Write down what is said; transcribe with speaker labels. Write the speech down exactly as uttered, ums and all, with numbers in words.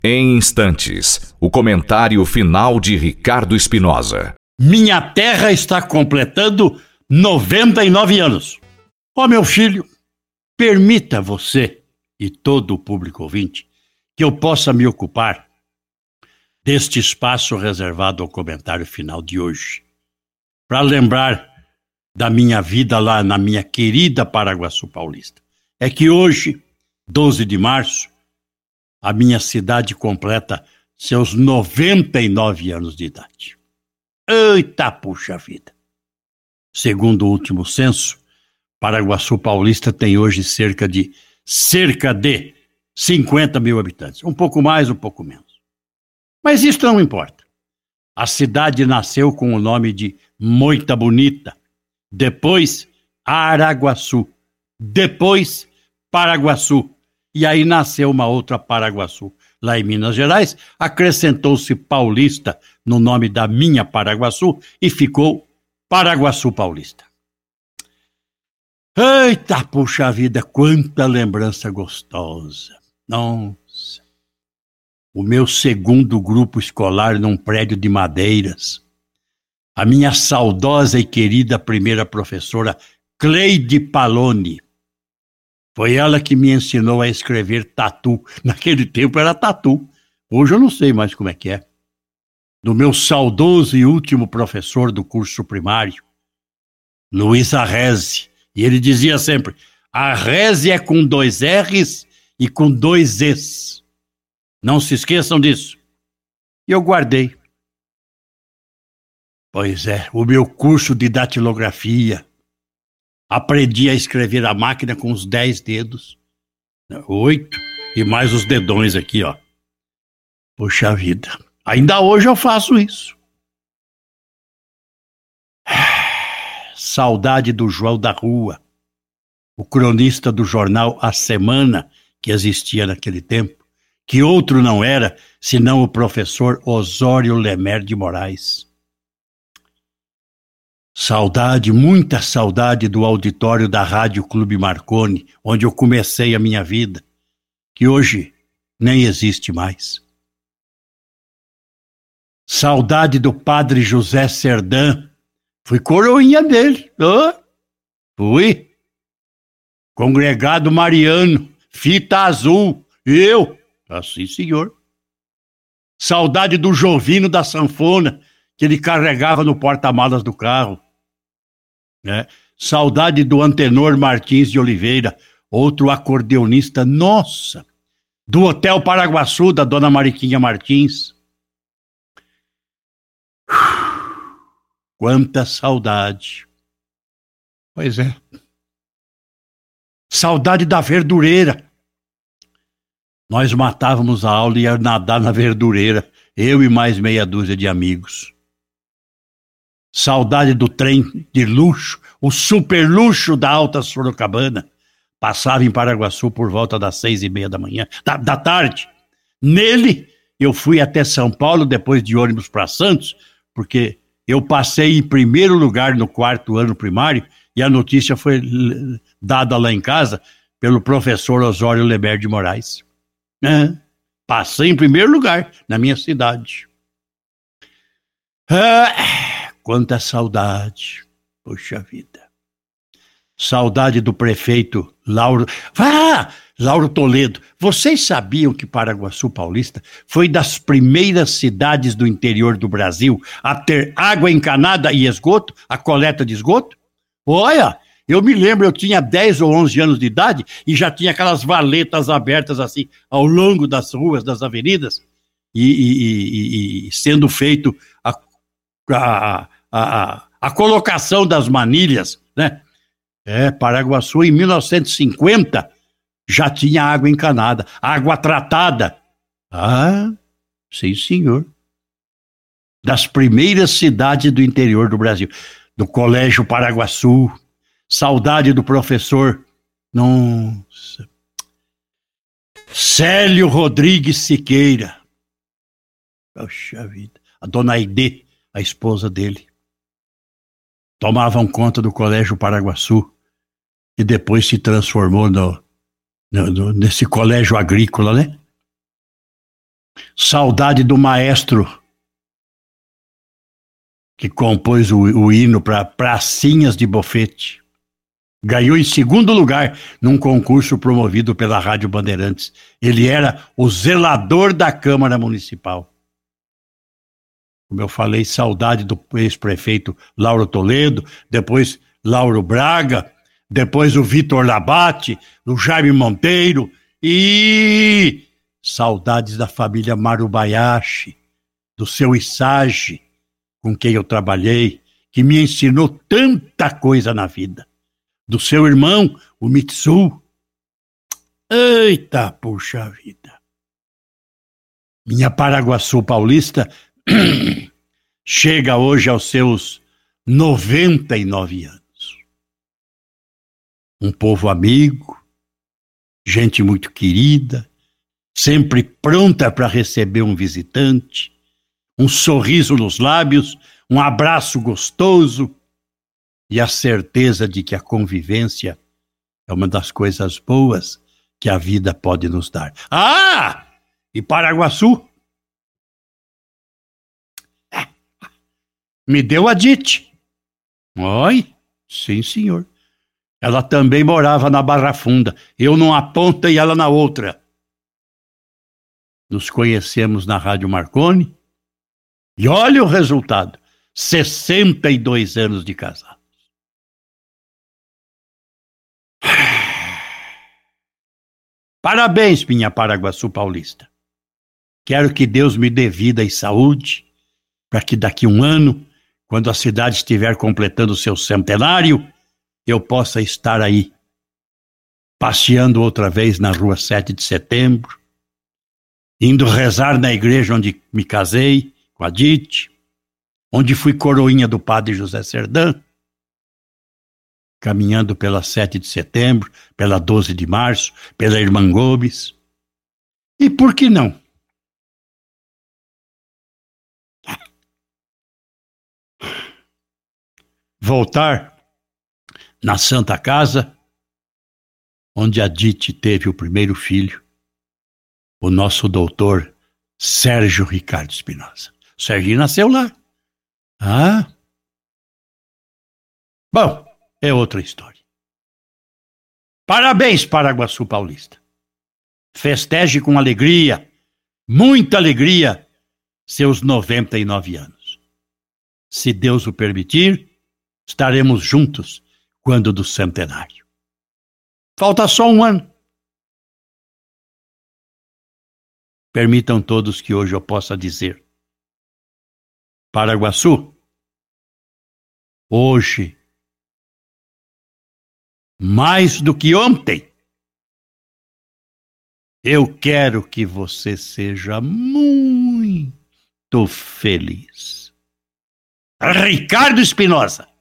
Speaker 1: Em instantes, o comentário final de Ricardo Espinosa.
Speaker 2: Minha terra está completando noventa e nove anos. Ó, meu filho, permita você e todo o público ouvinte que eu possa me ocupar deste espaço reservado ao comentário final de hoje, para lembrar da minha vida lá na minha querida Paraguaçu Paulista. É que hoje, doze de março, a minha cidade completa seus noventa e nove anos de idade. Eita, puxa vida! Segundo o último censo, Paraguaçu Paulista tem hoje cerca de, cerca de cinquenta mil habitantes. Um pouco mais, um pouco menos. Mas isso não importa. A cidade nasceu com o nome de Moita Bonita, depois Araguaçu, depois Paraguaçu. E aí nasceu uma outra Paraguaçu. Lá em Minas Gerais, acrescentou-se Paulista no nome da minha Paraguaçu e ficou Paraguaçu Paulista. Eita, puxa vida, quanta lembrança gostosa. Nossa. O meu segundo grupo escolar num prédio de madeiras. A minha saudosa e querida primeira professora, Cleide Paloni. Foi ela que me ensinou a escrever tatu. Naquele tempo era tatu. Hoje eu não sei mais como é que é. Do meu saudoso e último professor do curso primário, Luiz Arreze. E ele dizia sempre, Arreze é com dois R's e com dois E's. Não se esqueçam disso. E eu guardei. Pois é, o meu curso de datilografia. Aprendi a escrever a máquina com os dez dedos. Oito. E mais os dedões aqui, ó. Poxa vida. Ainda hoje eu faço isso. Saudade do João da Rua. O cronista do jornal A Semana, que existia naquele tempo. Que outro não era, senão o professor Osório Lemer de Moraes. Saudade, muita saudade do auditório da Rádio Clube Marconi, onde eu comecei a minha vida, que hoje nem existe mais. Saudade do padre José Serdã, fui coroinha dele, oh, fui. Congregado Mariano, fita azul, eu, assim senhor. Saudade do Jovino da sanfona, que ele carregava no porta-malas do carro. Né? Saudade do Antenor Martins de Oliveira, outro acordeonista, nossa, do Hotel Paraguaçu, da dona Mariquinha Martins. Quanta saudade. Pois é. Saudade da verdureira. Nós matávamos a aula e ia nadar na verdureira, eu e mais meia dúzia de amigos. Saudade do trem de luxo, o super luxo da Alta Sorocabana. Passava em Paraguaçu por volta das seis e meia da manhã, da, da tarde. Nele, eu fui até São Paulo, depois de ônibus para Santos, porque eu passei em primeiro lugar no quarto ano primário e a notícia foi dada lá em casa pelo professor Osório Lemer de Moraes. É, passei em primeiro lugar na minha cidade. Ah, quanta saudade, poxa vida. Saudade do prefeito Lauro... Ah, Lauro Toledo. Vocês sabiam que Paraguaçu Paulista foi das primeiras cidades do interior do Brasil a ter água encanada e esgoto, a coleta de esgoto? Olha, eu me lembro, eu tinha dez ou onze anos de idade e já tinha aquelas valetas abertas assim ao longo das ruas, das avenidas, e, e, e, e sendo feito a, a, a, a colocação das manilhas, né? É, Paraguaçu em mil novecentos e cinquenta já tinha água encanada, água tratada. Ah, sim senhor. Das primeiras cidades do interior do Brasil. Do Colégio Paraguaçu. Saudade do professor. Nossa. Célio Rodrigues Siqueira. Poxa vida. A dona Aide, a esposa dele. Tomavam conta do Colégio Paraguaçu e depois se transformou no, no, no, nesse colégio agrícola, né? Saudade do maestro que compôs o, o hino para Pracinhas de Bofete. Ganhou em segundo lugar num concurso promovido pela Rádio Bandeirantes. Ele era o zelador da Câmara Municipal. Como eu falei, saudade do ex-prefeito Lauro Toledo, depois Lauro Braga, depois o Vitor Labate, o Jaime Monteiro e saudades da família Marubayashi, do seu Isage, com quem eu trabalhei, que me ensinou tanta coisa na vida. Do seu irmão, o Mitsu. Eita, puxa vida. Minha Paraguaçu paulista chega hoje aos seus noventa e nove anos. Um povo amigo, gente muito querida, sempre pronta para receber um visitante, um sorriso nos lábios, um abraço gostoso e a certeza de que a convivência é uma das coisas boas que a vida pode nos dar. Ah! E Paraguaçu? Me deu a Dite. Oi? Sim, senhor. Ela também morava na Barra Funda. Eu numa ponta e ela na outra. Nos conhecemos na Rádio Marconi. E olha o resultado. sessenta e dois anos de casados. Parabéns, minha Paraguaçu paulista. Quero que Deus me dê vida e saúde para que daqui a um ano, quando a cidade estiver completando o seu centenário, eu possa estar aí, passeando outra vez na rua sete de setembro, indo rezar na igreja onde me casei com a Dite, onde fui coroinha do padre José Serdã, caminhando pela sete de setembro, pela doze de março, pela Irmã Gomes. E por que não? Voltar na Santa Casa, onde a Dite teve o primeiro filho, o nosso doutor Sérgio Ricardo Espinosa. O Serginho nasceu lá. Ah? Bom, é outra história. Parabéns, Paraguaçu paulista. Festeje com alegria, muita alegria, seus noventa e nove anos. Se Deus o permitir, estaremos juntos quando do centenário. Falta só um ano. Permitam todos que hoje eu possa dizer: Paraguaçu, hoje, mais do que ontem, eu quero que você seja muito feliz. Ricardo Espinosa.